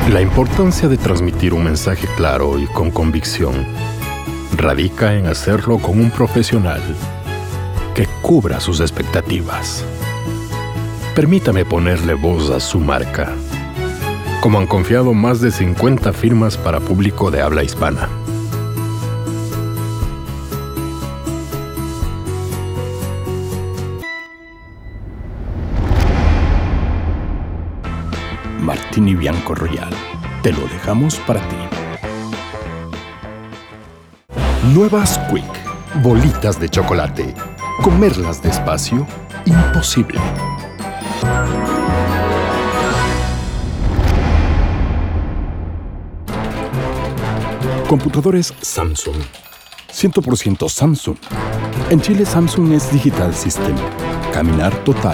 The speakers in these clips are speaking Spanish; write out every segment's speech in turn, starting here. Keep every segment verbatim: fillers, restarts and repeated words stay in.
La importancia de transmitir un mensaje claro y con convicción radica en hacerlo con un profesional que cubra sus expectativas. Permítame ponerle voz a su marca, como han confiado más de cincuenta firmas para público de habla hispana. Martini Bianco Royal. Te lo dejamos para ti. Nuevas Quick. Bolitas de chocolate. Comerlas despacio, imposible. Computadores Samsung. cien por ciento Samsung. En Chile, Samsung es Digital System. Caminar total.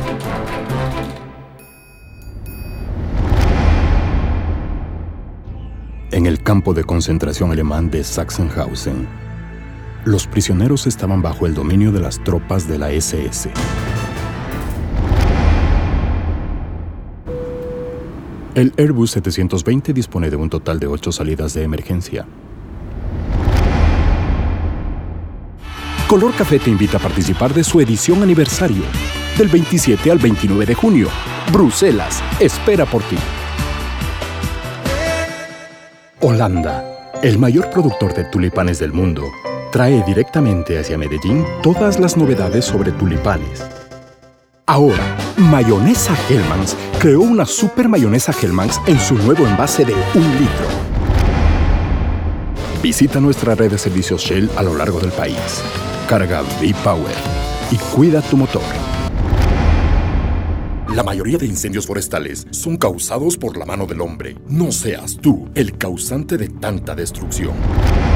En el campo de concentración alemán de Sachsenhausen, los prisioneros estaban bajo el dominio de las tropas de la ese ese. El Airbus setecientos veinte dispone de un total de ocho salidas de emergencia. Color Café te invita a participar de su edición aniversario, del veintisiete al veintinueve de junio. Bruselas espera por ti. Holanda, el mayor productor de tulipanes del mundo, trae directamente hacia Medellín todas las novedades sobre tulipanes. Ahora, Mayonesa Hellmann's creó una super mayonesa Hellmann's en su nuevo envase de un litro. Visita nuestra red de servicios Shell a lo largo del país. Carga V-Power y cuida tu motor. La mayoría de incendios forestales son causados por la mano del hombre. No seas tú el causante de tanta destrucción.